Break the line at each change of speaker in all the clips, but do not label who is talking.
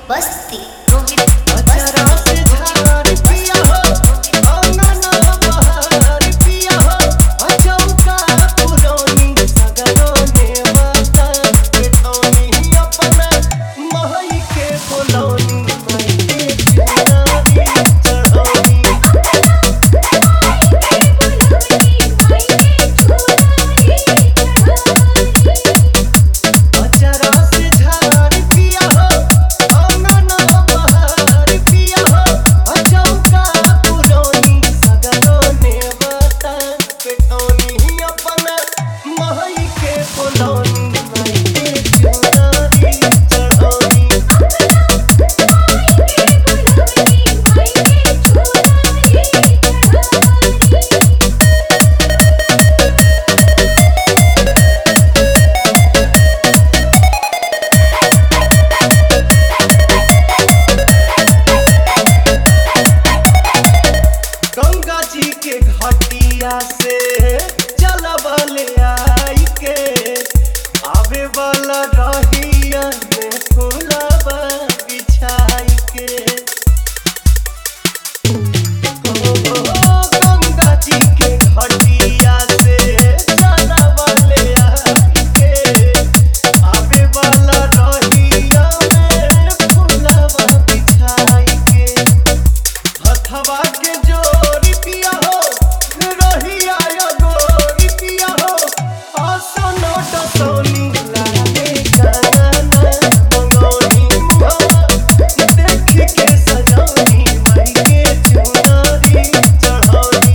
बस्ती
के घटिया से चलबले आई के आवे वाला रहिया में फूलबा बिछाई के गंगा जी के घटिया से चलबले आई के आवे वाला रहिया में फूलबा बिछाई के हथवा के जोड़ी पिया हो रहिया गोरी पिया हो आसन डसोनी लागे गाना मंगोनी मुहा देख के सजौनी माई के चुनरी चढ़ौनी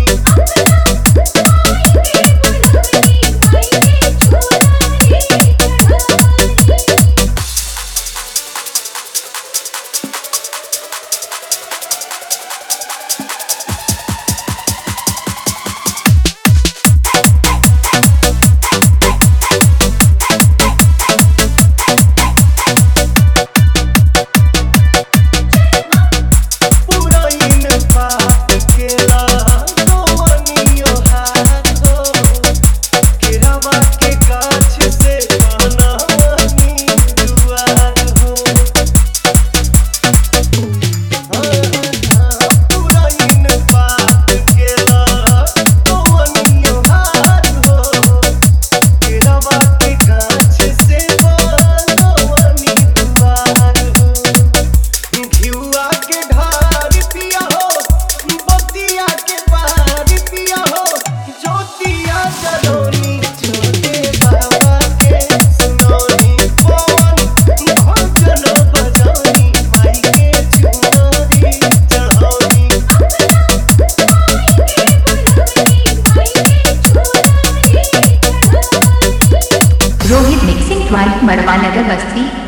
रोहित मिक्सिंग पॉइंट मड़वा नगर बस्ती।